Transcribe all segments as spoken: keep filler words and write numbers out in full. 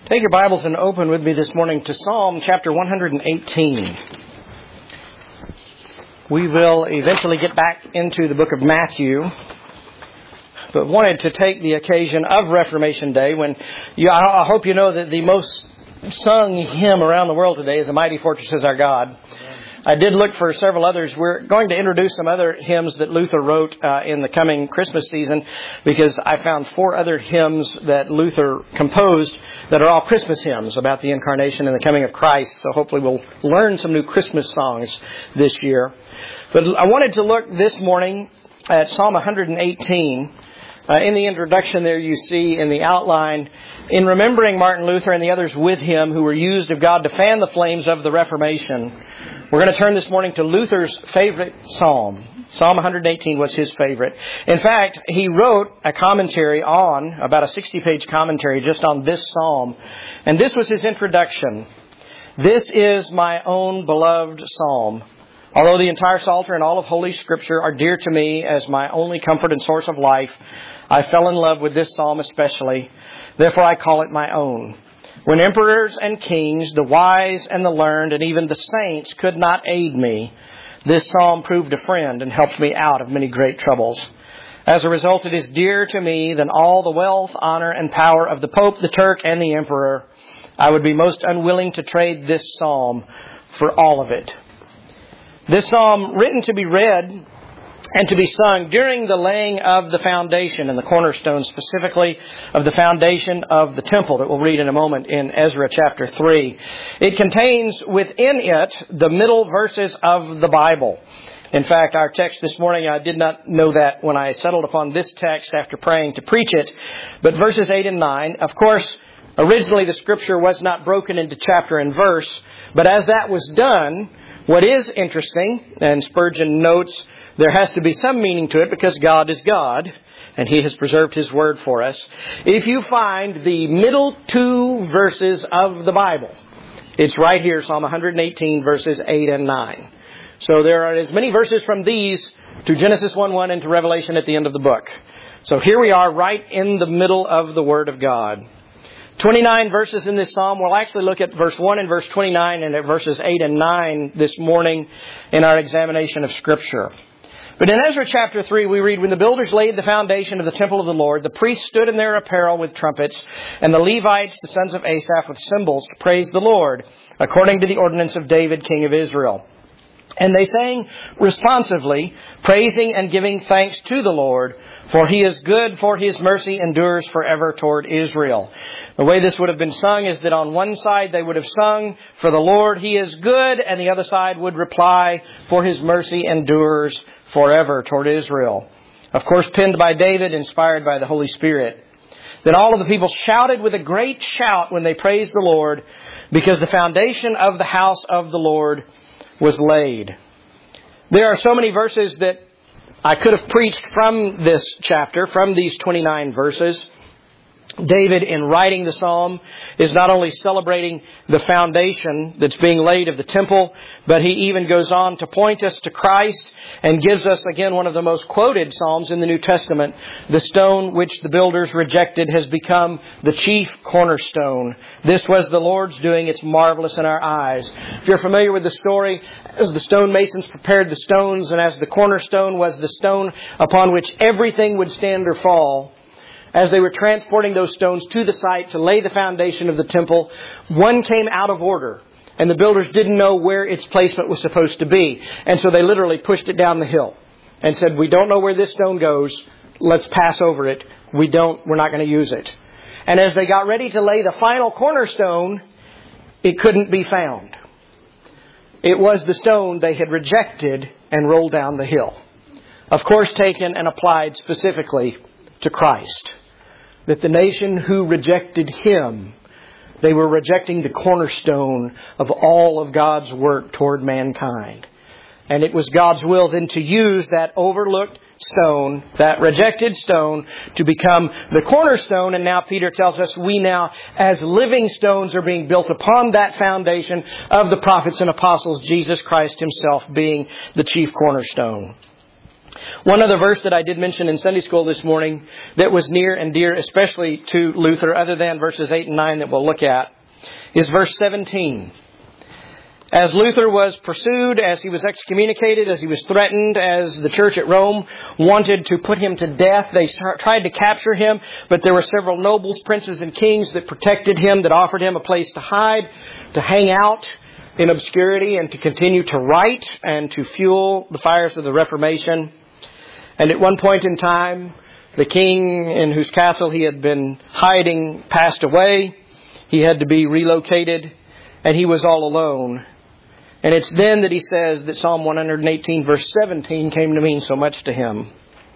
Take your Bibles and open with me this morning to Psalm chapter one hundred eighteen. We will eventually get back into the book of Matthew, but wanted to take the occasion of Reformation Day when you, I hope you know that the most sung hymn around the world today is "A Mighty Fortress is Our God." I did look for several others. We're going to introduce some other hymns that Luther wrote uh, in the coming Christmas season, because I found four other hymns that Luther composed that are all Christmas hymns about the incarnation and the coming of Christ. So hopefully we'll learn some new Christmas songs this year. But I wanted to look this morning at Psalm one hundred eighteen. Uh, in the introduction there you see in the outline, in remembering Martin Luther and the others with him who were used of God to fan the flames of the Reformation, we're going to turn this morning to Luther's favorite psalm. Psalm one hundred eighteen was his favorite. In fact, he wrote a commentary on, about a sixty-page commentary just on this psalm. And this was his introduction. "This is my own beloved psalm. Although the entire Psalter and all of Holy Scripture are dear to me as my only comfort and source of life, I fell in love with this psalm especially. Therefore I call it my own. When emperors and kings, the wise and the learned, and even the saints could not aid me, this psalm proved a friend and helped me out of many great troubles. As a result, it is dearer to me than all the wealth, honor, and power of the Pope, the Turk, and the Emperor. I would be most unwilling to trade this psalm for all of it." This psalm, written to be read and to be sung during the laying of the foundation and the cornerstone, specifically of the foundation of the temple that we'll read in a moment in Ezra chapter three. It contains within it the middle verses of the Bible. In fact, our text this morning, I did not know that when I settled upon this text after praying to preach it, but verses eight and nine, of course, originally the Scripture was not broken into chapter and verse, but as that was done, what is interesting, and Spurgeon notes, there has to be some meaning to it because God is God, and He has preserved His Word for us. If you find the middle two verses of the Bible, it's right here, Psalm one hundred eighteen, verses eight and nine. So there are as many verses from these to Genesis one one and to Revelation at the end of the book. So here we are right in the middle of the Word of God. twenty-nine verses in this psalm. We'll actually look at verse one and verse twenty-nine and at verses eight and nine this morning in our examination of Scripture. But in Ezra chapter three, we read, "When the builders laid the foundation of the temple of the Lord, the priests stood in their apparel with trumpets, and the Levites, the sons of Asaph, with cymbals to praise the Lord, according to the ordinance of David, king of Israel. And they sang responsively, praising and giving thanks to the Lord, for He is good, for His mercy endures forever toward Israel." The way this would have been sung is that on one side they would have sung, "For the Lord, He is good," and the other side would reply, "For His mercy endures forever toward Israel." Of course, penned by David, inspired by the Holy Spirit. Then all of the people shouted with a great shout when they praised the Lord, because the foundation of the house of the Lord was laid. There are so many verses that I could have preached from this chapter, from these twenty-nine verses. David, in writing the psalm, is not only celebrating the foundation that's being laid of the temple, but he even goes on to point us to Christ and gives us, again, one of the most quoted psalms in the New Testament. "The stone which the builders rejected has become the chief cornerstone. This was the Lord's doing. It's marvelous in our eyes." If you're familiar with the story, as the stonemasons prepared the stones and as the cornerstone was the stone upon which everything would stand or fall, as they were transporting those stones to the site to lay the foundation of the temple, one came out of order, and the builders didn't know where its placement was supposed to be. And so they literally pushed it down the hill and said, "We don't know where this stone goes. Let's pass over it. We don't, we're not going to use it." And as they got ready to lay the final cornerstone, it couldn't be found. It was the stone they had rejected and rolled down the hill. Of course, taken and applied specifically to Christ. That the nation who rejected Him, they were rejecting the cornerstone of all of God's work toward mankind. And it was God's will then to use that overlooked stone, that rejected stone, to become the cornerstone. And now Peter tells us we now, as living stones, are being built upon that foundation of the prophets and apostles, Jesus Christ Himself being the chief cornerstone. One other verse that I did mention in Sunday school this morning that was near and dear, especially to Luther, other than verses eight and nine that we'll look at, is verse seventeen. As Luther was pursued, as he was excommunicated, as he was threatened, as the church at Rome wanted to put him to death, they tried to capture him, but there were several nobles, princes, and kings that protected him, that offered him a place to hide, to hang out in obscurity, and to continue to write and to fuel the fires of the Reformation. And at one point in time, the king in whose castle he had been hiding passed away. He had to be relocated, and he was all alone. And it's then that he says that Psalm one eighteen verse seventeen came to mean so much to him.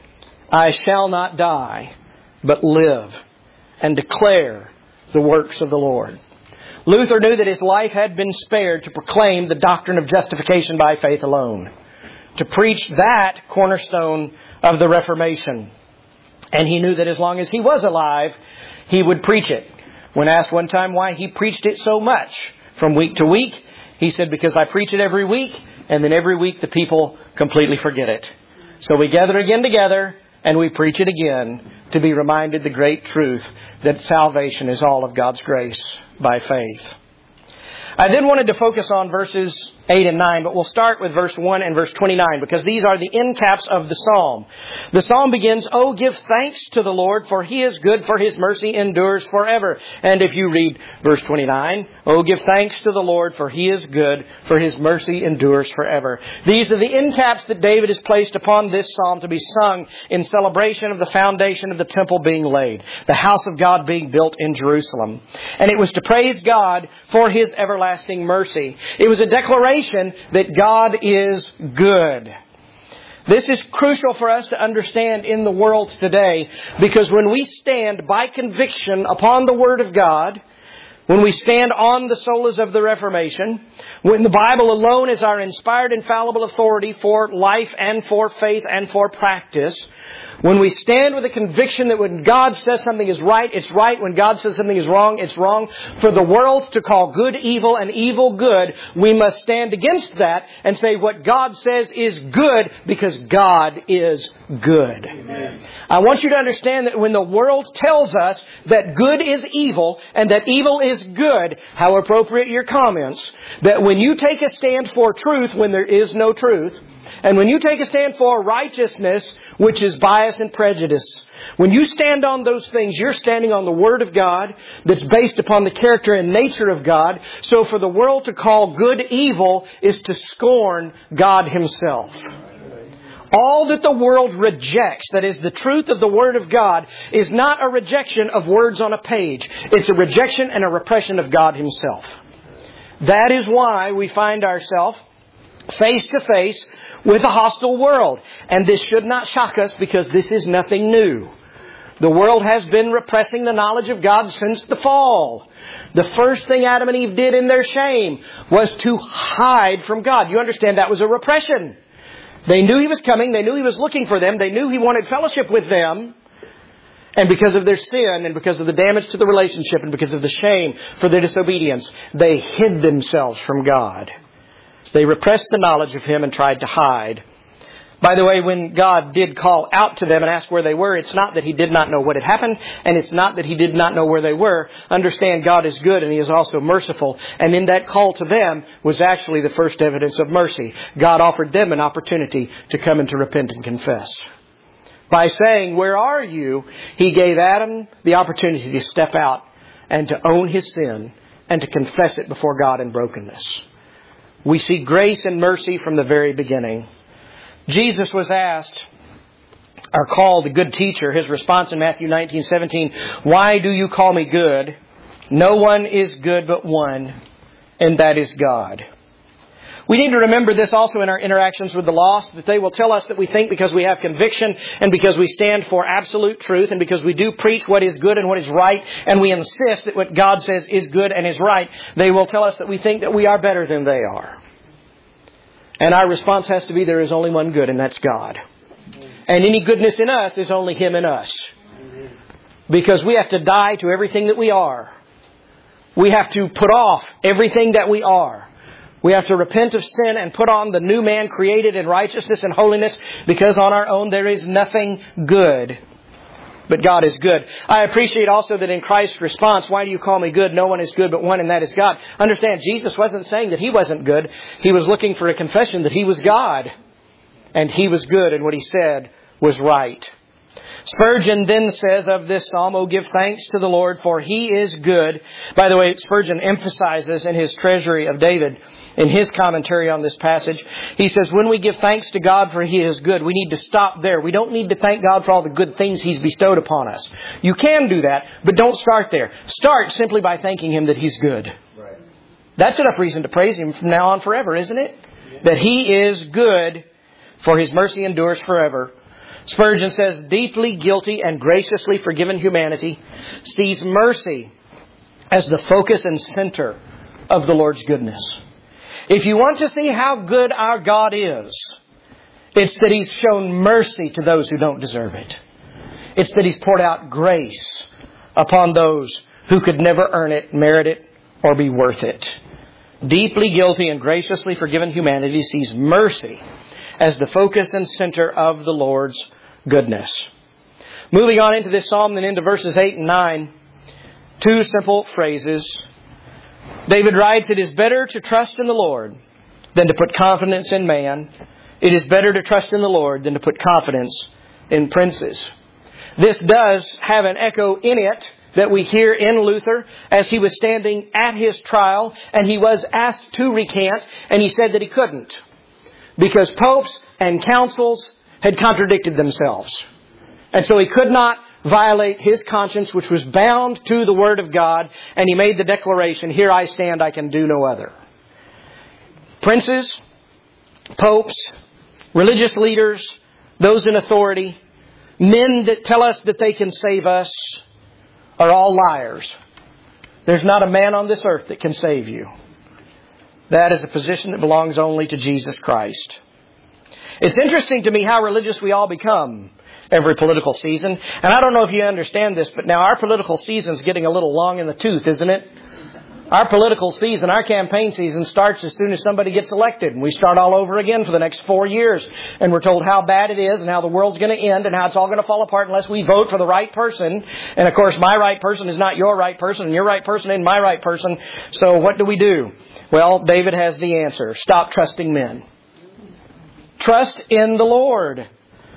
I shall not die, but live and declare the works of the Lord. Luther knew that his life had been spared to proclaim the doctrine of justification by faith alone, to preach that cornerstone of the Reformation. And he knew that as long as he was alive, he would preach it. When asked one time why he preached it so much from week to week, he said, because I preach it every week, and then every week the people completely forget it. So we gather again together, and we preach it again to be reminded the great truth that salvation is all of God's grace by faith. I then wanted to focus on verses eight and nine, but we'll start with verse one and verse twenty-nine, because these are the end caps of the psalm. The psalm begins, Oh, give thanks to the Lord, for He is good, for His mercy endures forever. And if you read verse twenty-nine, Oh, give thanks to the Lord, for He is good, for His mercy endures forever. These are the end caps that David has placed upon this psalm to be sung in celebration of the foundation of the temple being laid, the house of God being built in Jerusalem. And it was to praise God for His everlasting mercy. It was a declaration that God is good. This is crucial for us to understand in the world today, because when we stand by conviction upon the Word of God, when we stand on the solas of the Reformation, when the Bible alone is our inspired, infallible authority for life and for faith and for practice, when we stand with a conviction that when God says something is right, it's right. When God says something is wrong, it's wrong. For the world to call good evil and evil good, we must stand against that and say what God says is good because God is good. Amen. I want you to understand that when the world tells us that good is evil and that evil is good, how appropriate your comments, that when you take a stand for truth when there is no truth, and when you take a stand for righteousness, which is bias and prejudice, when you stand on those things, you're standing on the Word of God that's based upon the character and nature of God. So for the world to call good evil is to scorn God Himself. All that the world rejects, that is the truth of the Word of God, is not a rejection of words on a page. It's a rejection and a repression of God Himself. That is why we find ourselves face to face with a hostile world. And this should not shock us, because this is nothing new. The world has been repressing the knowledge of God since the fall. The first thing Adam and Eve did in their shame was to hide from God. You understand that was a repression. They knew He was coming. They knew He was looking for them. They knew He wanted fellowship with them. And because of their sin and because of the damage to the relationship and because of the shame for their disobedience, they hid themselves from God. They repressed the knowledge of Him and tried to hide. By the way, when God did call out to them and ask where they were, it's not that He did not know what had happened, and it's not that He did not know where they were. Understand, God is good and He is also merciful. And in that call to them was actually the first evidence of mercy. God offered them an opportunity to come and to repent and confess. By saying, where are you? He gave Adam the opportunity to step out and to own his sin and to confess it before God in brokenness. We see grace and mercy from the very beginning. Jesus was asked, or called the good teacher. His response in Matthew nineteen seventeen, why do you call me good? No one is good but one, and that is God. We need to remember this also in our interactions with the lost, that they will tell us that we think because we have conviction and because we stand for absolute truth and because we do preach what is good and what is right, and we insist that what God says is good and is right, they will tell us that we think that we are better than they are. And our response has to be, there is only one good, and that's God. And any goodness in us is only Him in us. Because we have to die to everything that we are. We have to put off everything that we are. We have to repent of sin and put on the new man created in righteousness and holiness, because on our own there is nothing good. But God is good. I appreciate also that in Christ's response, why do you call me good? No one is good but one, and that is God. Understand, Jesus wasn't saying that He wasn't good. He was looking for a confession that He was God. And He was good, and what He said was right. Spurgeon then says of this psalm, "Oh, give thanks to the Lord, for He is good." By the way, Spurgeon emphasizes in his Treasury of David, in his commentary on this passage, he says, when we give thanks to God for He is good, we need to stop there. We don't need to thank God for all the good things He's bestowed upon us. You can do that, but don't start there. Start simply by thanking Him that He's good. Right. That's enough reason to praise Him from now on forever, isn't it? Yeah. That He is good, for His mercy endures forever. Spurgeon says, deeply guilty and graciously forgiven humanity sees mercy as the focus and center of the Lord's goodness. If you want to see how good our God is, it's that He's shown mercy to those who don't deserve it. It's that He's poured out grace upon those who could never earn it, merit it, or be worth it. Deeply guilty and graciously forgiven humanity sees mercy as the focus and center of the Lord's goodness. Moving on into this psalm, then into verses eight and nine, two simple phrases. David writes, "It is better to trust in the Lord than to put confidence in man. It is better to trust in the Lord than to put confidence in princes." This does have an echo in it that we hear in Luther as he was standing at his trial and he was asked to recant, and he said that he couldn't, because popes and councils had contradicted themselves. And so he could not violate his conscience, which was bound to the Word of God, and he made the declaration, "Here I stand, I can do no other." Princes, popes, religious leaders, those in authority, men that tell us that they can save us, are all liars. There's not a man on this earth that can save you. That is a position that belongs only to Jesus Christ. It's interesting to me how religious we all become every political season. And I don't know if you understand this, but now our political season's getting a little long in the tooth, isn't it? Our political season, our campaign season starts as soon as somebody gets elected. And we start all over again for the next four years. And we're told how bad it is and how the world's going to end and how it's all going to fall apart unless we vote for the right person. And of course, my right person is not your right person, and your right person isn't my right person. So what do we do? Well, David has the answer. Stop trusting men. Trust in the Lord.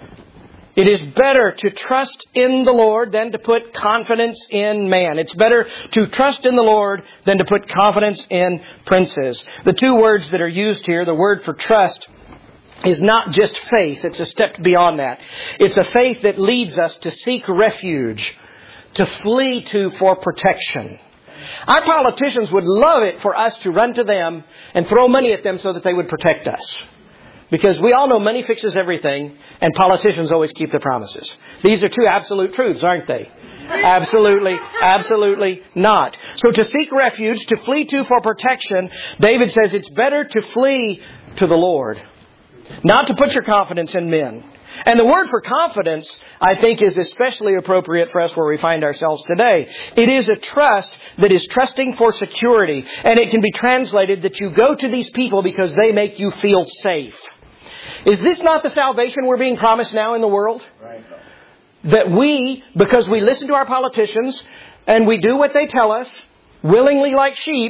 It is better to trust in the Lord than to put confidence in man. It's better to trust in the Lord than to put confidence in princes. The two words that are used here, the word for trust, is not just faith. It's a step beyond that. It's a faith that leads us to seek refuge, to flee to for protection. Our politicians would love it for us to run to them and throw money at them so that they would protect us. Because we all know money fixes everything, and politicians always keep their promises. These are two absolute truths, aren't they? Absolutely, absolutely not. So to seek refuge, to flee to for protection, David says it's better to flee to the Lord. Not to put your confidence in men. And the word for confidence, I think, is especially appropriate for us where we find ourselves today. It is a trust that is trusting for security. And it can be translated that you go to these people because they make you feel safe. Is this not the salvation we're being promised now in the world? Right. That we, because we listen to our politicians and we do what they tell us, willingly like sheep,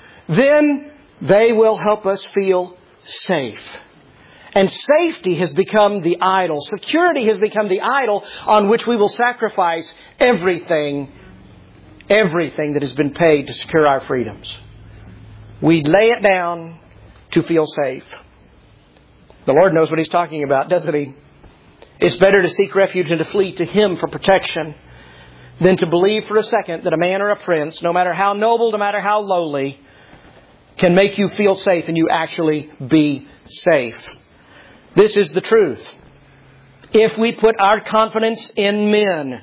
then they will help us feel safe. And safety has become the idol. Security has become the idol on which we will sacrifice everything, everything that has been paid to secure our freedoms. We lay it down to feel safe. The Lord knows what He's talking about, doesn't He? It's better to seek refuge and to flee to Him for protection than to believe for a second that a man or a prince, no matter how noble, no matter how lowly, can make you feel safe and you actually be safe. This is the truth. If we put our confidence in men,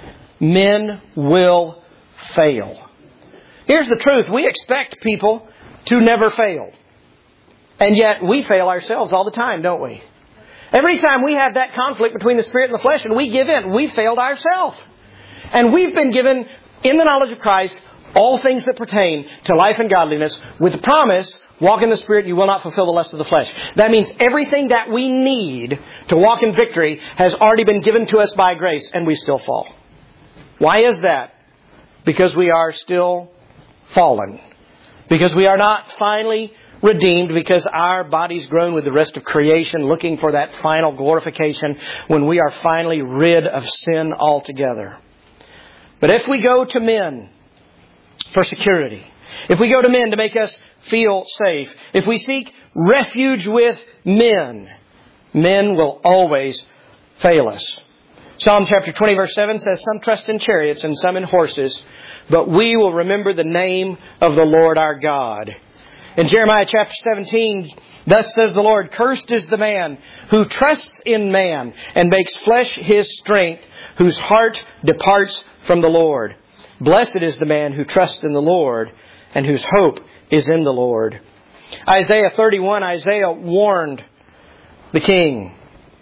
men will fail. Here's the truth. We expect people to never fail. And yet we fail ourselves all the time, don't we? Every time we have that conflict between the Spirit and the flesh and we give in, we failed ourselves. And we've been given, in the knowledge of Christ, all things that pertain to life and godliness with the promise, Walk in the Spirit, you will not fulfill the lust of the flesh. That means everything that we need to walk in victory has already been given to us by grace, and we still fall. Why is that? Because we are still fallen. Because we are not finally redeemed, because our bodies groan with the rest of creation, looking for that final glorification when we are finally rid of sin altogether. But if we go to men for security, if we go to men to make us feel safe, if we seek refuge with men, men will always fail us. Psalm chapter twenty verse seven says, some trust in chariots and some in horses, but we will remember the name of the Lord our God. In Jeremiah chapter seventeen, thus says the Lord, cursed is the man who trusts in man and makes flesh his strength, whose heart departs from the Lord. Blessed is the man who trusts in the Lord and whose hope is in the Lord. Isaiah thirty-one, Isaiah warned the king,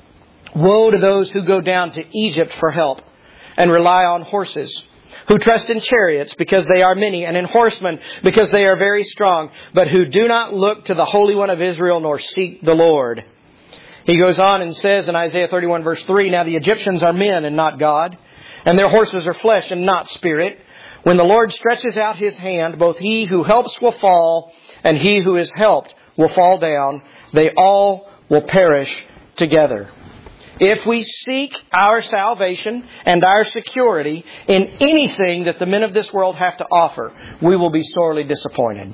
woe to those who go down to Egypt for help and rely on horses, who trust in chariots because they are many, and in horsemen because they are very strong, but who do not look to the Holy One of Israel nor seek the Lord. He goes on and says in Isaiah thirty-one verse three, now the Egyptians are men and not God, and their horses are flesh and not spirit. When the Lord stretches out His hand, both he who helps will fall, and he who is helped will fall down. They all will perish together. If we seek our salvation and our security in anything that the men of this world have to offer, we will be sorely disappointed.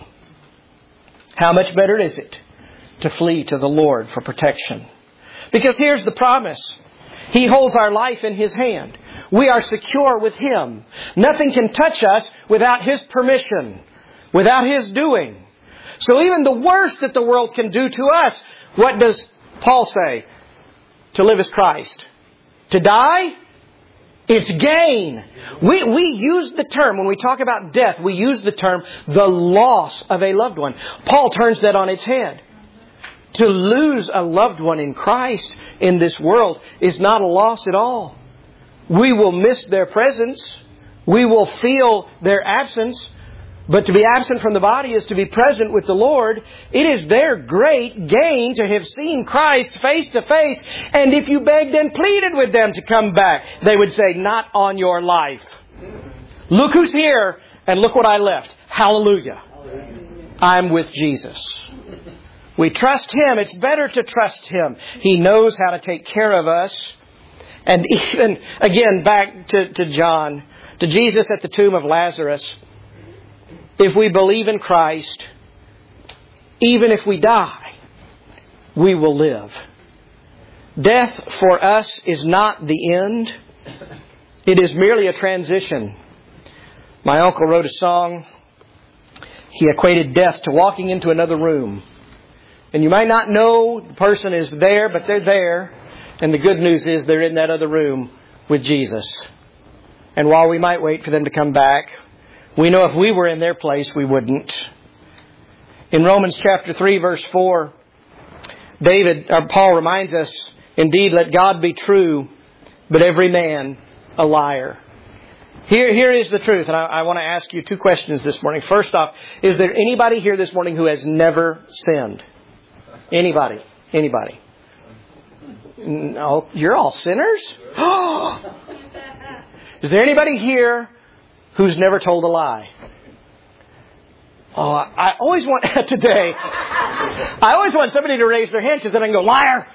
How much better is it to flee to the Lord for protection? Because here's the promise. He holds our life in His hand. We are secure with Him. Nothing can touch us without His permission, without His doing. So even the worst that the world can do to us, what does Paul say? To live is Christ. To die, it's gain. We, we use the term, when we talk about death, we use the term the loss of a loved one. Paul turns that on its head. To lose a loved one in Christ in this world is not a loss at all. We will miss their presence. We will feel their absence. But to be absent from the body is to be present with the Lord. It is their great gain to have seen Christ face to face. And if you begged and pleaded with them to come back, they would say, not on your life. Look who's here and look what I left. Hallelujah. I'm with Jesus. We trust Him. It's better to trust Him. He knows how to take care of us. And even, again, back to, to John, to Jesus at the tomb of Lazarus. If we believe in Christ, even if we die, we will live. Death for us is not the end. It is merely a transition. My uncle wrote a song. He equated death to walking into another room. And you might not know the person is there, but they're there. And the good news is they're in that other room with Jesus. And while we might wait for them to come back, we know if we were in their place, we wouldn't. In Romans chapter three, verse four, David, or Paul reminds us, indeed, let God be true, but every man a liar. Here, here is the truth, and I, I want to ask you two questions this morning. First off, is there anybody here this morning who has never sinned? Anybody? Anybody? No, you're all sinners? Is there anybody here who's never told a lie? Oh, I always want, today, I always want somebody to raise their hand because then I can go, liar!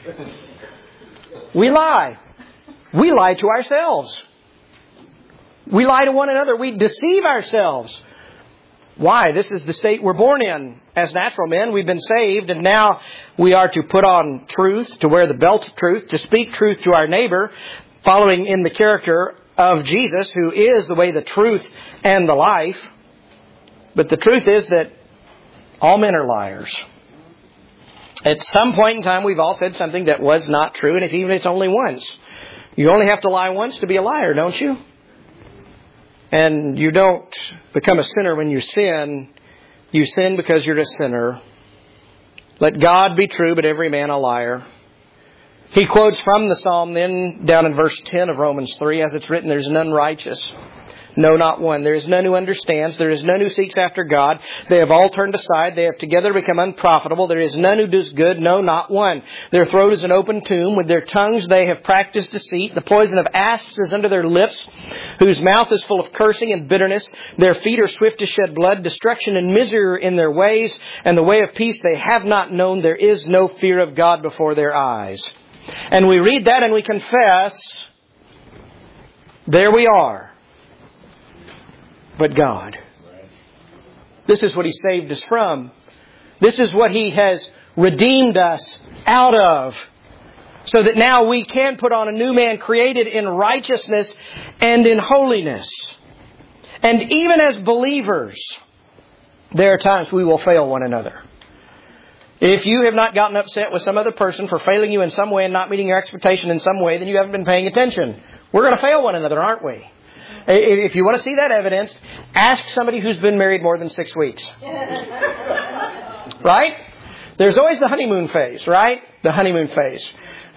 We lie. We lie to ourselves. We lie to one another. We deceive ourselves. Why? This is the state we're born in. As natural men, we've been saved, and now we are to put on truth, to wear the belt of truth, to speak truth to our neighbor, following in the character of Jesus, who is the way, the truth, and the life. But the truth is that all men are liars. At some point in time, we've all said something that was not true, and if even it's only once. You only have to lie once to be a liar, don't you? And you don't become a sinner when you sin. You sin because you're a sinner. Let God be true, but every man a liar. He quotes from the Psalm then down in verse ten of Romans three, as it's written, there's none righteous. No, not one. There is none who understands. There is none who seeks after God. They have all turned aside. They have together become unprofitable. There is none who does good. No, not one. Their throat is an open tomb. With their tongues they have practiced deceit. The poison of asps is under their lips, whose mouth is full of cursing and bitterness. Their feet are swift to shed blood. Destruction and misery are in their ways, and the way of peace they have not known. There is no fear of God before their eyes. And we read that and we confess, there we are. But God. This is what He saved us from. This is what He has redeemed us out of. So that now we can put on a new man created in righteousness and in holiness. And even as believers, there are times we will fail one another. If you have not gotten upset with some other person for failing you in some way and not meeting your expectation in some way, then you haven't been paying attention. We're going to fail one another, aren't we? If you want to see that evidenced, ask somebody who's been married more than six weeks. Right? There's always the honeymoon phase, right? The honeymoon phase.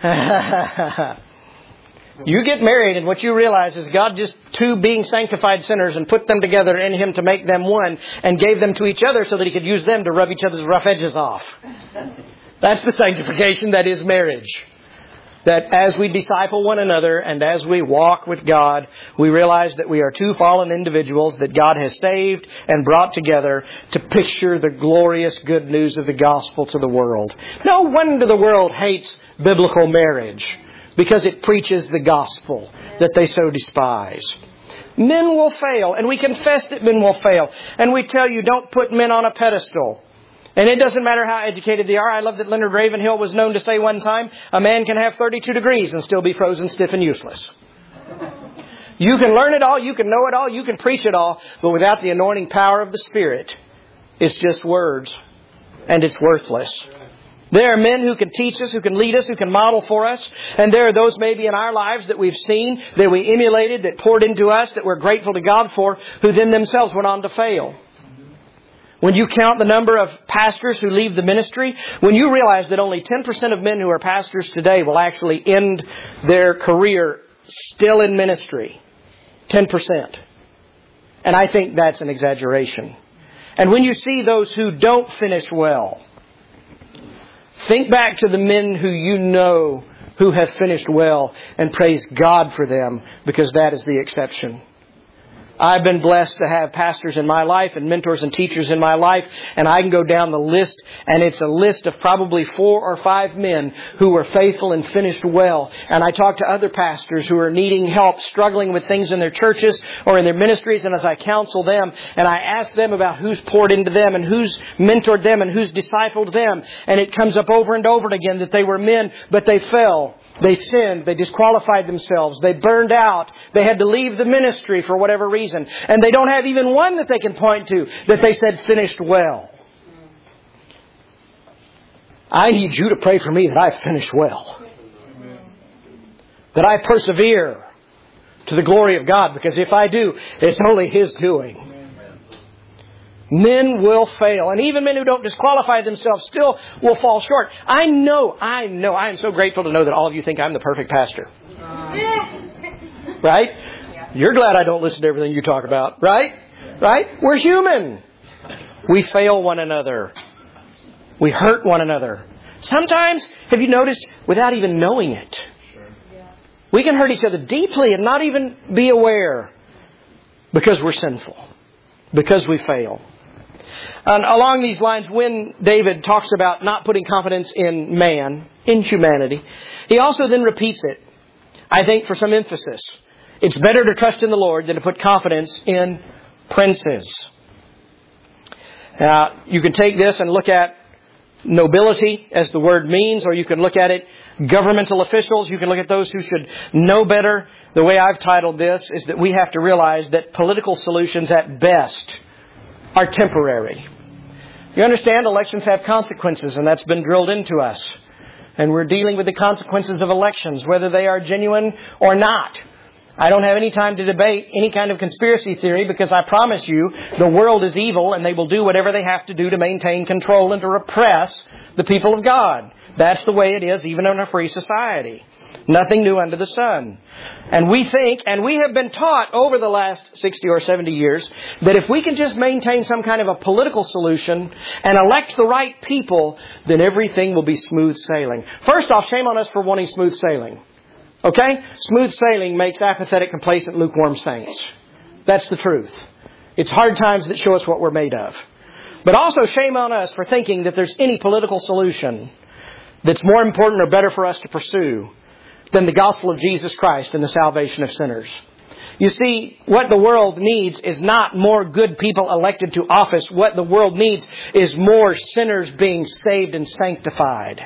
You get married and what you realize is God just two being sanctified sinners and put them together in Him to make them one and gave them to each other so that He could use them to rub each other's rough edges off. That's the sanctification that is marriage. That as we disciple one another and as we walk with God, we realize that we are two fallen individuals that God has saved and brought together to picture the glorious good news of the gospel to the world. No wonder the world hates biblical marriage, because it preaches the gospel that they so despise. Men will fail, and we confess that men will fail. And we tell you, don't put men on a pedestal. And it doesn't matter how educated they are. I love that Leonard Ravenhill was known to say one time, a man can have thirty-two degrees and still be frozen stiff and useless. You can learn it all, you can know it all, you can preach it all, but without the anointing power of the Spirit, it's just words, and it's worthless. There are men who can teach us, who can lead us, who can model for us. And there are those maybe in our lives that we've seen, that we emulated, that poured into us, that we're grateful to God for, who then themselves went on to fail. When you count the number of pastors who leave the ministry, when you realize that only ten percent of men who are pastors today will actually end their career still in ministry. ten percent. And I think that's an exaggeration. And when you see those who don't finish well, think back to the men who you know who have finished well and praise God for them, because that is the exception. I've been blessed to have pastors in my life and mentors and teachers in my life, and I can go down the list, and it's a list of probably four or five men who were faithful and finished well. And I talk to other pastors who are needing help, struggling with things in their churches or in their ministries, and as I counsel them, and I ask them about who's poured into them and who's mentored them and who's discipled them, and it comes up over and over again that they were men, but they fell. They sinned. They disqualified themselves. They burned out. They had to leave the ministry for whatever reason. And they don't have even one that they can point to that they said finished well. I need you to pray for me that I finish well. That I persevere to the glory of God. Because if I do, it's only His doing. Men will fail. And even men who don't disqualify themselves still will fall short. I know, I know, I am so grateful to know that all of you think I'm the perfect pastor. Right? You're glad I don't listen to everything you talk about. Right? Right? We're human. We fail one another. We hurt one another. Sometimes, have you noticed, without even knowing it, we can hurt each other deeply and not even be aware, because we're sinful. Because we fail. And along these lines, when David talks about not putting confidence in man, in humanity, he also then repeats it, I think, for some emphasis. It's better to trust in the Lord than to put confidence in princes. Now, you can take this and look at nobility, as the word means, or you can look at it governmental officials. You can look at those who should know better. The way I've titled this is that we have to realize that political solutions at best are temporary. You understand, elections have consequences, and that's been drilled into us. And we're dealing with the consequences of elections, whether they are genuine or not. I don't have any time to debate any kind of conspiracy theory, because I promise you the world is evil and they will do whatever they have to do to maintain control and to repress the people of God. That's the way it is, even in a free society. Nothing new under the sun. And we think, and we have been taught over the last sixty or seventy years, that if we can just maintain some kind of a political solution and elect the right people, then everything will be smooth sailing. First off, shame on us for wanting smooth sailing. Okay? Smooth sailing makes apathetic, complacent, lukewarm saints. That's the truth. It's hard times that show us what we're made of. But also shame on us for thinking that there's any political solution that's more important or better for us to pursue than the gospel of Jesus Christ and the salvation of sinners. You see, what the world needs is not more good people elected to office. What the world needs is more sinners being saved and sanctified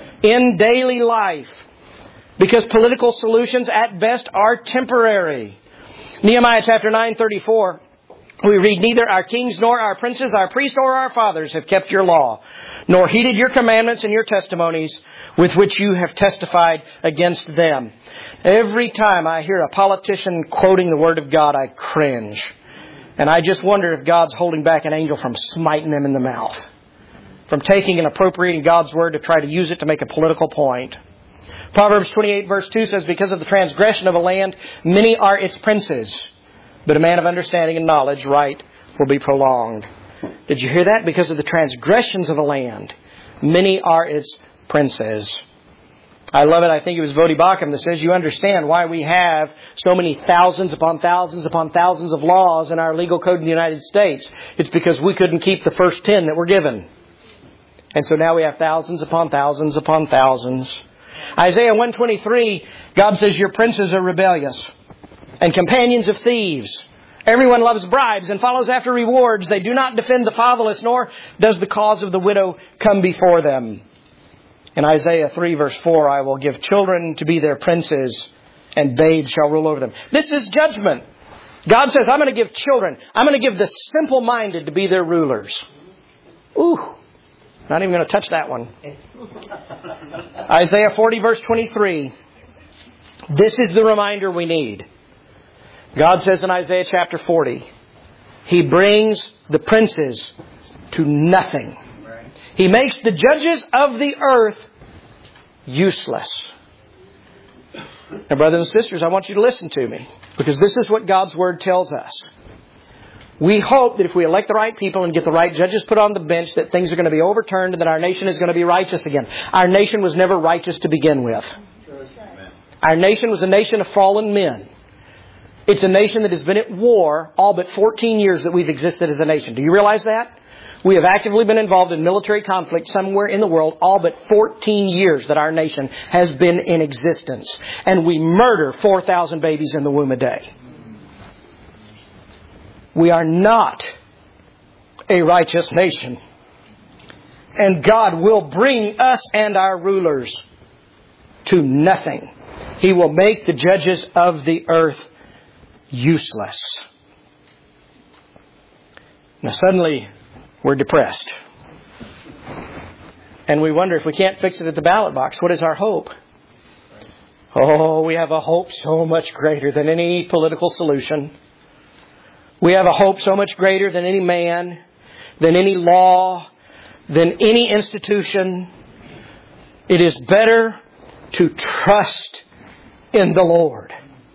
in daily life. Because political solutions at best are temporary. Nehemiah chapter nine thirty-four, we read, "Neither our kings nor our princes, our priests or our fathers have kept your law, nor heeded your commandments and your testimonies with which you have testified against them." Every time I hear a politician quoting the Word of God, I cringe. And I just wonder if God's holding back an angel from smiting them in the mouth, from taking and appropriating God's Word to try to use it to make a political point. Proverbs twenty-eight verse two says, "Because of the transgression of a land, many are its princes. But a man of understanding and knowledge, right, will be prolonged." Did you hear that? Because of the transgressions of a land, many are its princes. I love it. I think it was Vodi Bakum that says, you understand why we have so many thousands upon thousands upon thousands of laws in our legal code in the United States. It's because we couldn't keep the first ten that were given. And so now we have thousands upon thousands upon thousands. Isaiah one twenty-three, God says, "Your princes are rebellious and companions of thieves. Everyone loves bribes and follows after rewards. They do not defend the fatherless, nor does the cause of the widow come before them." In Isaiah three verse four, "I will give children to be their princes, and babes shall rule over them." This is judgment. God says, I'm going to give children, I'm going to give the simple-minded to be their rulers. Ooh, not even going to touch that one. Isaiah forty verse twenty-three. This is the reminder we need. God says in Isaiah chapter forty, He brings the princes to nothing. He makes the judges of the earth useless. Now, brothers and sisters, I want you to listen to me, because this is what God's Word tells us. We hope that if we elect the right people and get the right judges put on the bench, that things are going to be overturned and that our nation is going to be righteous again. Our nation was never righteous to begin with. Our nation was a nation of fallen men. It's a nation that has been at war all but fourteen years that we've existed as a nation. Do you realize that? We have actively been involved in military conflict somewhere in the world all but fourteen years that our nation has been in existence. And we murder four thousand babies in the womb a day. We are not a righteous nation. And God will bring us and our rulers to nothing. He will make the judges of the earth useless. Now suddenly we're depressed. And we wonder if we can't fix it at the ballot box. What is our hope? Oh, we have a hope so much greater than any political solution. We have a hope so much greater than any man, than any law, than any institution. It is better to trust in the Lord.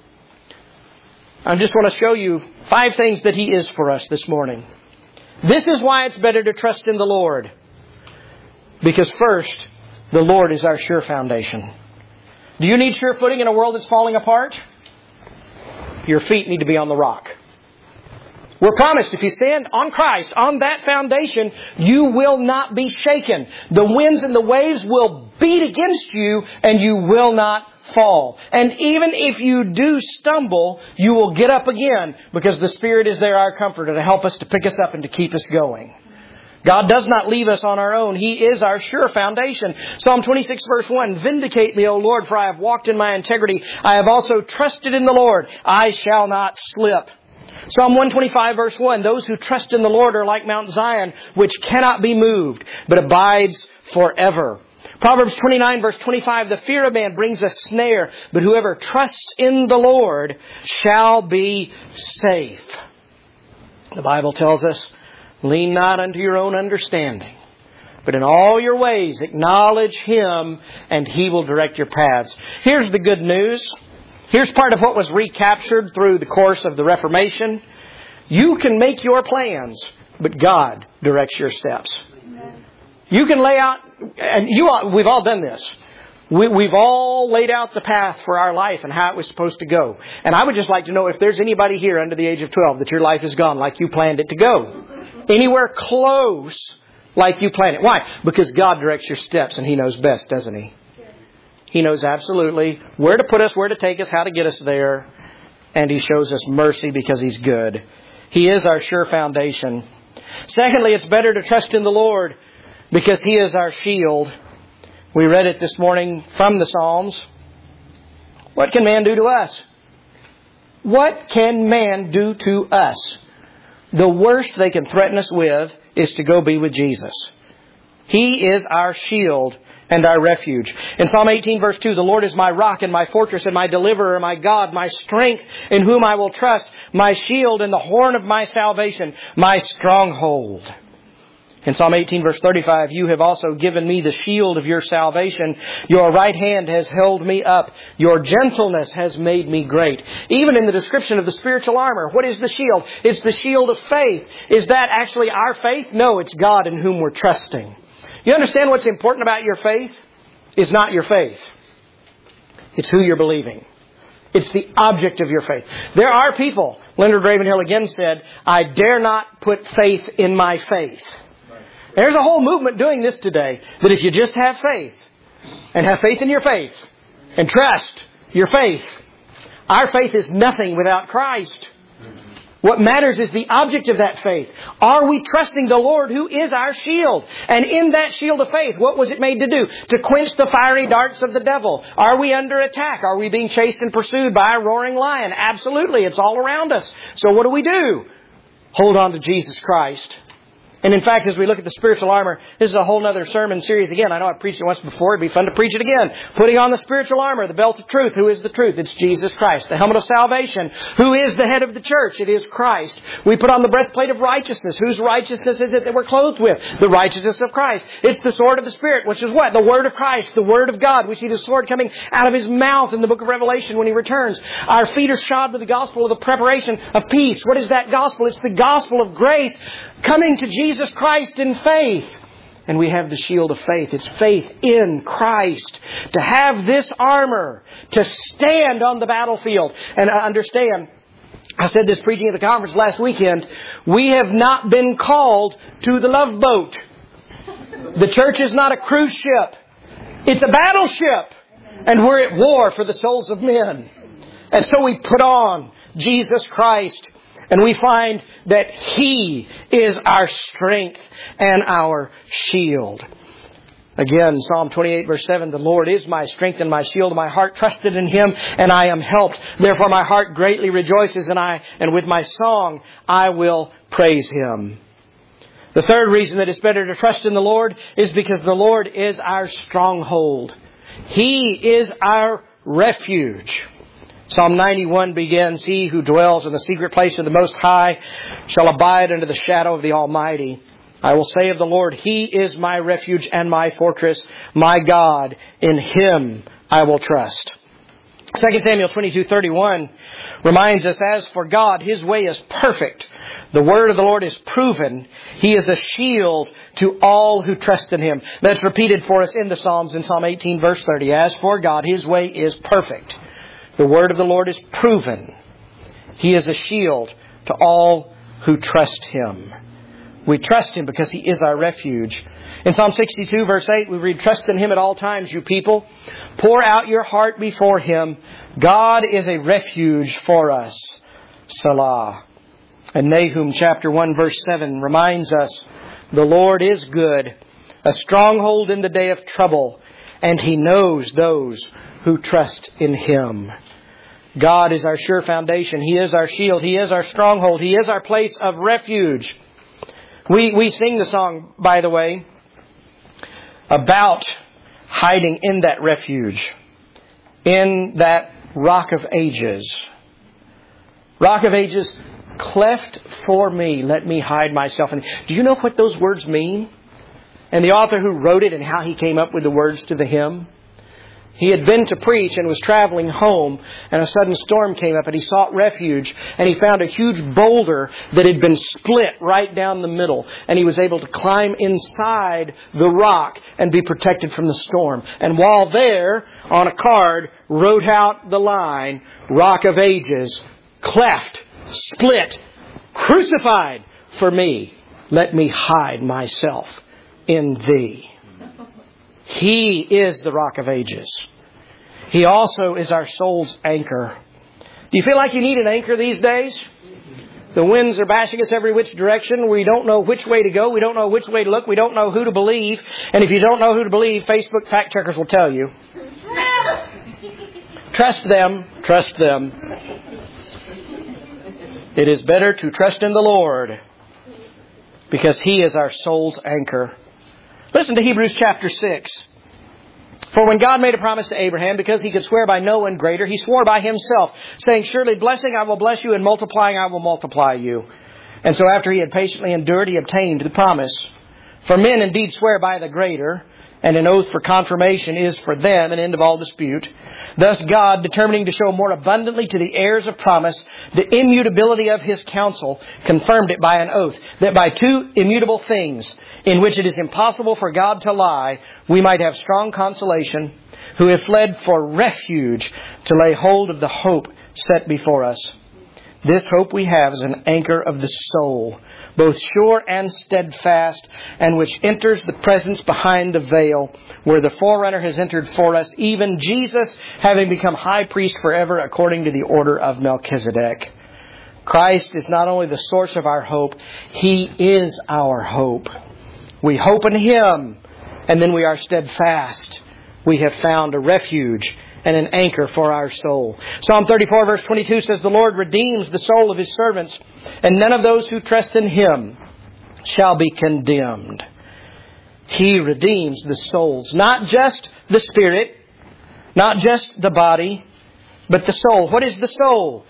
I just want to show you five things that He is for us this morning. This is why it's better to trust in the Lord. Because first, the Lord is our sure foundation. Do you need sure footing in a world that's falling apart? Your feet need to be on the rock. We're promised if you stand on Christ, on that foundation, you will not be shaken. The winds and the waves will beat against you and you will not fall. And even if you do stumble, you will get up again, because the Spirit is there, our comforter, to help us, to pick us up and to keep us going. God does not leave us on our own. He is our sure foundation. Psalm twenty-six verse one, "Vindicate me, O Lord, for I have walked in my integrity. I have also trusted in the Lord. I shall not slip." Psalm one twenty-five verse one, "Those who trust in the Lord are like Mount Zion, which cannot be moved, but abides forever." Proverbs twenty-nine verse twenty-five, "The fear of man brings a snare, but whoever trusts in the Lord shall be safe." The Bible tells us, "Lean not unto your own understanding, But in all your ways, acknowledge Him, and He will direct your paths. Here's the good news. Here's part of what was recaptured through the course of the Reformation. You can make your plans, but God directs your steps. You can lay out, and you all, we've all done this. We, we've all laid out the path for our life and how it was supposed to go. And I would just like to know if there's anybody here under the age of twelve that your life has gone like you planned it to go. Anywhere close like you planned it. Why? Because God directs your steps and He knows best, doesn't He? He knows absolutely where to put us, where to take us, how to get us there. And He shows us mercy because He's good. He is our sure foundation. Secondly, it's better to trust in the Lord because He is our shield. We read it this morning from the Psalms. What can man do to us? What can man do to us? The worst they can threaten us with is to go be with Jesus. He is our shield and our refuge. In Psalm eighteen verse two, the Lord is my rock and my fortress and my deliverer, my God, my strength in whom I will trust, my shield and the horn of my salvation, my stronghold. In Psalm eighteen verse thirty-five, you have also given me the shield of your salvation. Your right hand has held me up. Your gentleness has made me great. Even in the description of the spiritual armor, what is the shield? It's the shield of faith. Is that actually our faith? No, it's God in whom we're trusting. You understand what's important about your faith? It's not your faith. It's who you're believing. It's the object of your faith. There are people, Leonard Ravenhill again said, I dare not put faith in my faith. There's a whole movement doing this today, that if you just have faith, and have faith in your faith, and trust your faith, our faith is nothing without Christ. What matters is the object of that faith. Are we trusting the Lord who is our shield? And in that shield of faith, what was it made to do? To quench the fiery darts of the devil. Are we under attack? Are we being chased and pursued by a roaring lion? Absolutely. It's all around us. So what do we do? Hold on to Jesus Christ. And in fact, as we look at the spiritual armor, this is a whole other sermon series again. I know I've preached it once before. It'd be fun to preach it again. Putting on the spiritual armor, the belt of truth. Who is the truth? It's Jesus Christ. The helmet of salvation. Who is the head of the church? It is Christ. We put on the breastplate of righteousness. Whose righteousness is it that we're clothed with? The righteousness of Christ. It's the sword of the Spirit, which is what? The Word of Christ. The Word of God. We see the sword coming out of His mouth in the book of Revelation when He returns. Our feet are shod with the gospel of the preparation of peace. What is that gospel? It's the gospel of grace coming to Jesus Christ in faith. And we have the shield of faith. It's faith in Christ. To have this armor, to stand on the battlefield. And understand, I said this preaching at the conference last weekend, we have not been called to the love boat. The church is not a cruise ship. It's a battleship. And we're at war for the souls of men. And so we put on Jesus Christ. And we find that He is our strength and our shield. Again, Psalm twenty-eight verse seven, the Lord is my strength and my shield. My heart trusted in Him and I am helped. Therefore my heart greatly rejoices and I, and with my song I will praise Him. The third reason that it's better to trust in the Lord is because the Lord is our stronghold. He is our refuge. Psalm ninety-one begins, He who dwells in the secret place of the Most High shall abide under the shadow of the Almighty. I will say of the Lord, He is my refuge and my fortress, my God. In Him I will trust. Second Samuel twenty-two thirty-one reminds us, as for God, His way is perfect. The word of the Lord is proven. He is a shield to all who trust in Him. That's repeated for us in the Psalms in Psalm eighteen verse thirty. As for God, His way is perfect. The word of the Lord is proven. He is a shield to all who trust Him. We trust Him because He is our refuge. In Psalm sixty-two verse eight, we read, trust in Him at all times, you people. Pour out your heart before Him. God is a refuge for us. Selah. And Nahum chapter one verse seven reminds us, the Lord is good, a stronghold in the day of trouble, and He knows those who trust in Him. God is our sure foundation. He is our shield. He is our stronghold. He is our place of refuge. We we sing the song, by the way, about hiding in that refuge, in that rock of ages. Rock of ages, cleft for me, let me hide myself in. Do you know what those words mean? and the author who wrote it and how he came up with the words to the hymn? He had been to preach and was traveling home, and a sudden storm came up, and he sought refuge, and he found a huge boulder that had been split right down the middle, and he was able to climb inside the rock and be protected from the storm. And while there, on a card, wrote out the line, Rock of Ages, cleft, split, crucified for me. Let me hide myself in Thee. He is the Rock of Ages. He also is our soul's anchor. Do you feel like you need an anchor these days? The winds are bashing us every which direction. We don't know which way to go. We don't know which way to look. We don't know who to believe. And if you don't know who to believe, Facebook fact checkers will tell you. Trust them. Trust them. It is better to trust in the Lord because He is our soul's anchor. Listen to Hebrews chapter six. For when God made a promise to Abraham, because He could swear by no one greater, He swore by Himself, saying, surely blessing I will bless you, and multiplying I will multiply you. And so after He had patiently endured, He obtained the promise. For men indeed swear by the greater, and an oath for confirmation is for them an end of all dispute. Thus God, determining to show more abundantly to the heirs of promise the immutability of His counsel, confirmed it by an oath, that by two immutable things, in which it is impossible for God to lie, we might have strong consolation, who have fled for refuge to lay hold of the hope set before us. This hope we have is an anchor of the soul, both sure and steadfast, and which enters the presence behind the veil, where the forerunner has entered for us, even Jesus, having become high priest forever according to the order of Melchizedek. Christ is not only the source of our hope, He is our hope. We hope in Him, and then we are steadfast. We have found a refuge and an anchor for our soul. Psalm thirty-four verse twenty-two says, the Lord redeems the soul of His servants, and none of those who trust in Him shall be condemned. He redeems the souls, not just the spirit, not just the body, but the soul. What is the soul?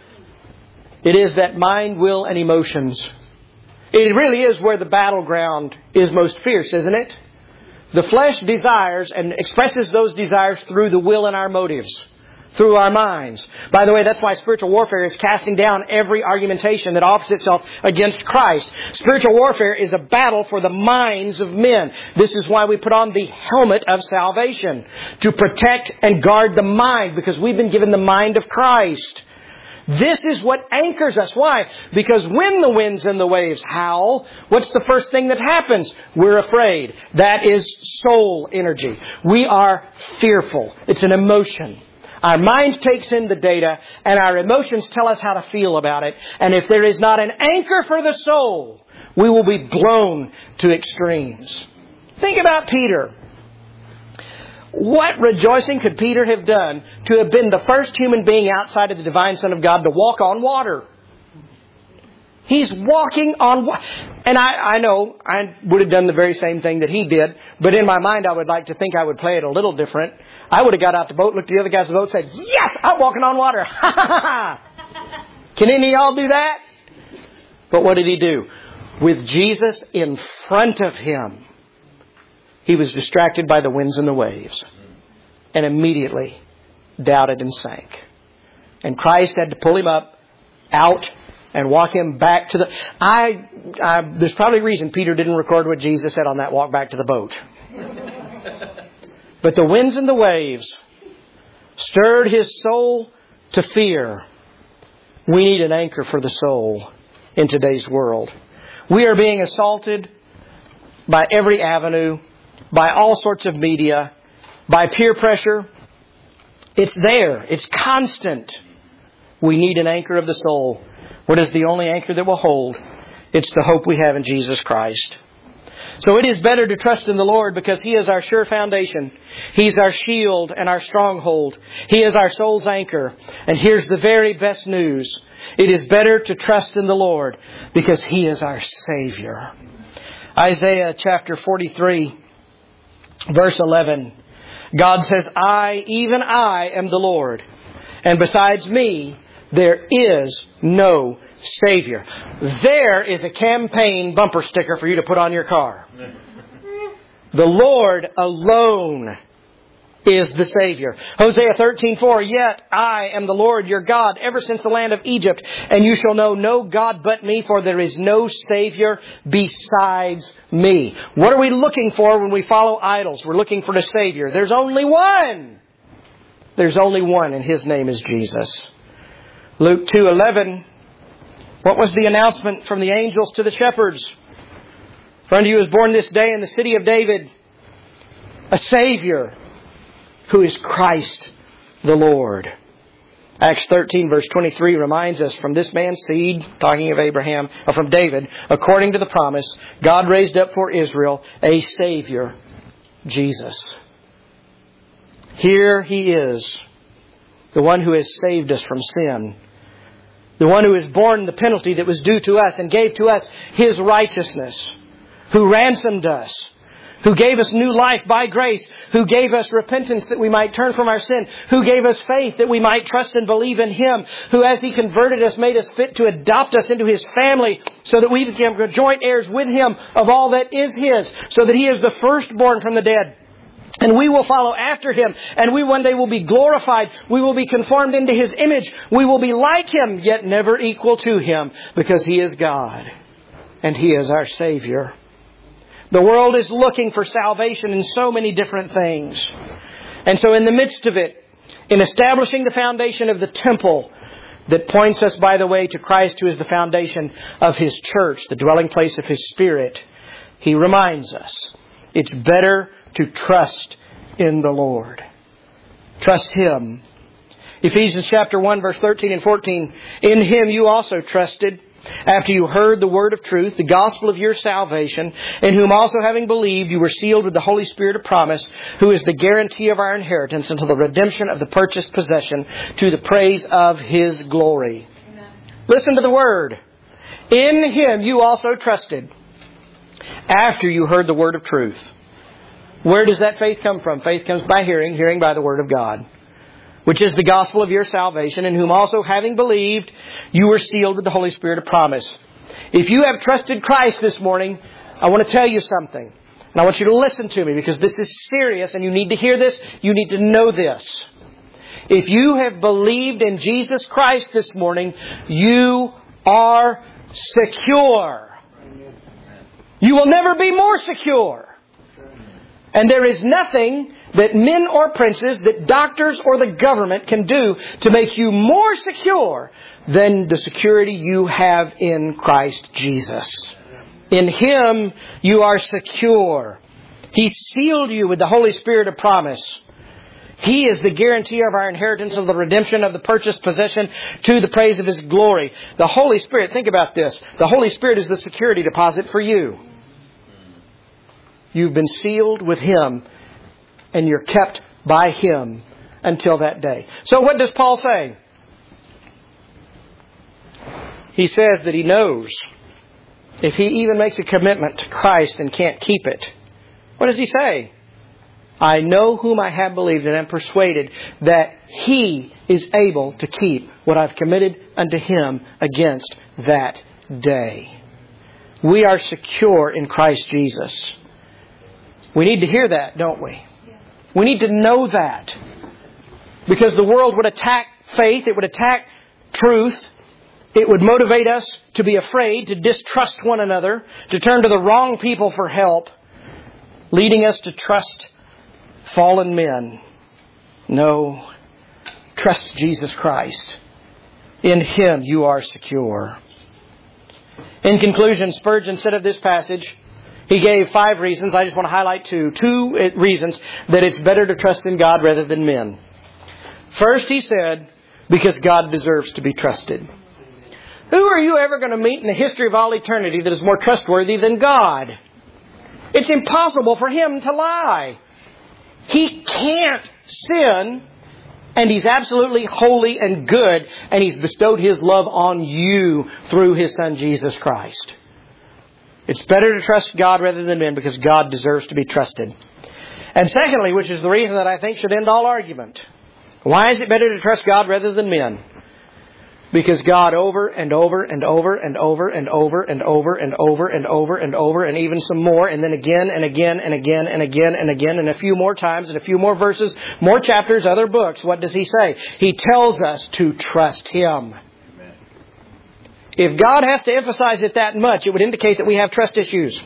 It is that mind, will, and emotions. It really is where the battleground is most fierce, isn't it? The flesh desires and expresses those desires through the will and our motives, through our minds. By the way, that's why spiritual warfare is casting down every argumentation that offers itself against Christ. Spiritual warfare is a battle for the minds of men. This is why we put on the helmet of salvation, to protect and guard the mind, because we've been given the mind of Christ. This is what anchors us. Why? Because when the winds and the waves howl, what's the first thing that happens? We're afraid. That is soul energy. We are fearful. It's an emotion. Our mind takes in the data, and our emotions tell us how to feel about it. And if there is not an anchor for the soul, we will be blown to extremes. Think about Peter. What rejoicing could Peter have done to have been the first human being outside of the divine Son of God to walk on water? He's walking on water. And I, I know I would have done the very same thing that he did. But in my mind, I would like to think I would play it a little different. I would have got out the boat, looked at the other guys in the boat, and said, yes, I'm walking on water. Ha ha ha. Can any of y'all do that? But what did he do? With Jesus in front of him, he was distracted by the winds and the waves, and immediately doubted and sank. And Christ had to pull him up, out, and walk him back to the... I, I There's probably a reason Peter didn't record what Jesus said on that walk back to the boat. But the winds and the waves stirred his soul to fear. We need an anchor for the soul in today's world. We are being assaulted by every avenue, by all sorts of media, by peer pressure. It's there. It's constant. We need an anchor of the soul. What is the only anchor that will hold? It's the hope we have in Jesus Christ. So it is better to trust in the Lord because He is our sure foundation. He's our shield and our stronghold. He is our soul's anchor. And here's the very best news. It is better to trust in the Lord because He is our Savior. Isaiah chapter forty-three, verse eleven. God says, I, even I, am the Lord. And besides me, there is no Savior. There is a campaign bumper sticker for you to put on your car. The Lord alone is the Savior. Hosea thirteen four, yet I am the Lord your God, ever since the land of Egypt, and you shall know no God but me, for there is no Savior besides me. What are we looking for when we follow idols? We're looking for a Savior. There's only one. There's only one, and His name is Jesus. Luke two eleven, what was the announcement from the angels to the shepherds? For unto you is born this day in the city of David a Savior, who is Christ the Lord. Acts thirteen verse twenty-three reminds us, from this man's seed, talking of Abraham, or from David, according to the promise, God raised up for Israel a Savior, Jesus. Here He is, the one who has saved us from sin. The one who has borne the penalty that was due to us and gave to us His righteousness. Who ransomed us. Who gave us new life by grace. Who gave us repentance that we might turn from our sin. Who gave us faith that we might trust and believe in Him. Who, as He converted us, made us fit to adopt us into His family, so that we become joint heirs with Him of all that is His. So that He is the firstborn from the dead. And we will follow after Him. And we one day will be glorified. We will be conformed into His image. We will be like Him, yet never equal to Him, because He is God. And He is our Savior. The world is looking for salvation in so many different things. And so in the midst of it, in establishing the foundation of the temple that points us, by the way, to Christ, who is the foundation of His church, the dwelling place of His Spirit, He reminds us it's better to trust in the Lord. Trust Him. Ephesians chapter one, verse thirteen and fourteen, in Him you also trusted, after you heard the word of truth, the gospel of your salvation, in whom also having believed you were sealed with the Holy Spirit of promise, who is the guarantee of our inheritance until the redemption of the purchased possession, to the praise of His glory. Amen. Listen to the word. In Him you also trusted, after you heard the word of truth. Where does that faith come from? Faith comes by hearing, hearing by the word of God, which is the gospel of your salvation, in whom also having believed, you were sealed with the Holy Spirit of promise. If you have trusted Christ this morning, I want to tell you something. And I want you to listen to me, because this is serious and you need to hear this. You need to know this. If you have believed in Jesus Christ this morning, you are secure. You will never be more secure. And there is nothing that men or princes, that doctors or the government can do to make you more secure than the security you have in Christ Jesus. In Him you are secure. He sealed you with the Holy Spirit of promise. He is the guarantee of our inheritance, of the redemption of the purchased possession, to the praise of His glory. The Holy Spirit, think about this. The Holy Spirit is the security deposit for you. You've been sealed with Him, and you're kept by Him until that day. So what does Paul say? He says that he knows if he even makes a commitment to Christ and can't keep it. What does he say? I know whom I have believed, and am persuaded that He is able to keep what I've committed unto Him against that day. We are secure in Christ Jesus. We need to hear that, don't we? We need to know that. Because the world would attack faith. It would attack truth. It would motivate us to be afraid, to distrust one another, to turn to the wrong people for help, leading us to trust fallen men. No. Trust Jesus Christ. In Him you are secure. In conclusion, Spurgeon said of this passage, he gave five reasons. I just want to highlight two. Two reasons that it's better to trust in God rather than men. First, he said, because God deserves to be trusted. Who are you ever going to meet in the history of all eternity that is more trustworthy than God? It's impossible for Him to lie. He can't sin, and He's absolutely holy and good, and He's bestowed His love on you through His Son, Jesus Christ. It's better to trust God rather than men, because God deserves to be trusted. And secondly, which is the reason that I think should end all argument, why is it better to trust God rather than men? Because God over and over and over and over and over and over and over and over and over and even some more, and then again and again and again and again and again and a few more times and a few more verses, more chapters, other books. What does He say? He tells us to trust Him. If God has to emphasize it that much, it would indicate that we have trust issues.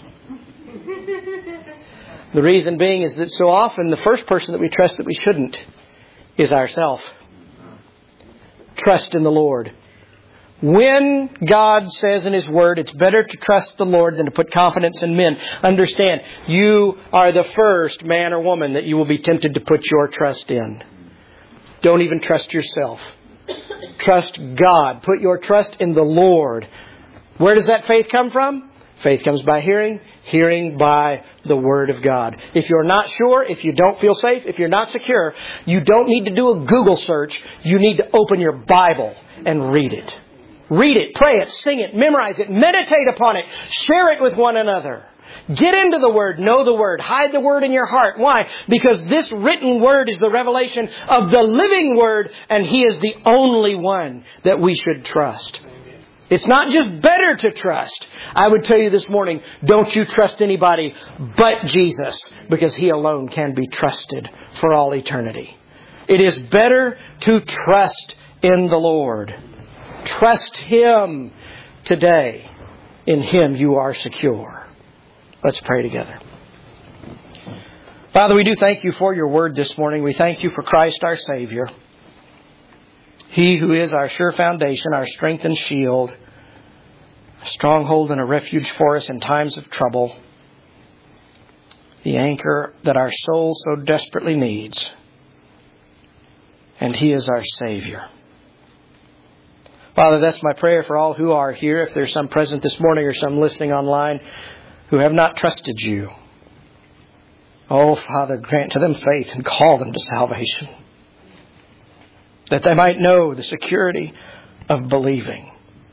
The reason being is that so often the first person that we trust that we shouldn't is ourselves. Trust in the Lord. When God says in His Word, it's better to trust the Lord than to put confidence in men. Understand, you are the first man or woman that you will be tempted to put your trust in. Don't even trust yourself. Trust God. Put your trust in the Lord. Where does that faith come from? Faith comes by hearing, hearing by the Word of God. If you're not sure, if you don't feel safe, if you're not secure, you don't need to do a Google search. You need to open your Bible and read it. Read it, pray it, sing it, memorize it, meditate upon it, share it with one another. Get into the Word, know the Word, hide the Word in your heart. Why? Because this written Word is the revelation of the living Word, and He is the only one that we should trust. It's not just better to trust. I would tell you this morning, don't you trust anybody but Jesus, because He alone can be trusted for all eternity. It is better to trust in the Lord. Trust Him today. In Him you are secure. Let's pray together. Father, we do thank You for Your Word this morning. We thank You for Christ our Savior. He who is our sure foundation, our strength and shield, a stronghold and a refuge for us in times of trouble, the anchor that our soul so desperately needs. And He is our Savior. Father, that's my prayer for all who are here. If there's some present this morning or some listening online who have not trusted You, oh, Father, grant to them faith and call them to salvation, that they might know the security of believing.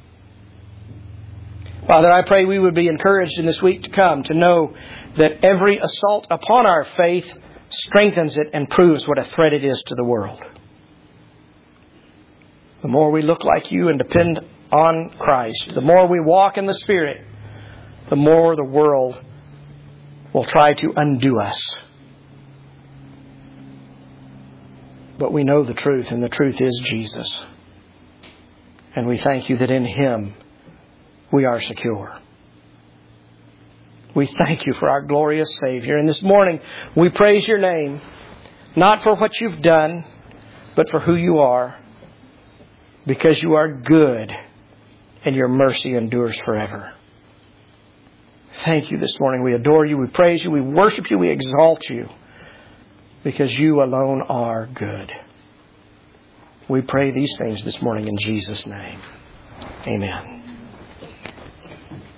Father, I pray we would be encouraged in this week to come to know that every assault upon our faith strengthens it and proves what a threat it is to the world. The more we look like You and depend on Christ, the more we walk in the Spirit, the more the world will try to undo us. But we know the truth, and the truth is Jesus. And we thank You that in Him we are secure. We thank You for our glorious Savior. And this morning we praise Your name, not for what You've done, but for who You are. Because You are good and Your mercy endures forever. Thank You this morning. We adore You. We praise You. We worship You. We exalt You. Because You alone are good. We pray these things this morning in Jesus' name. Amen.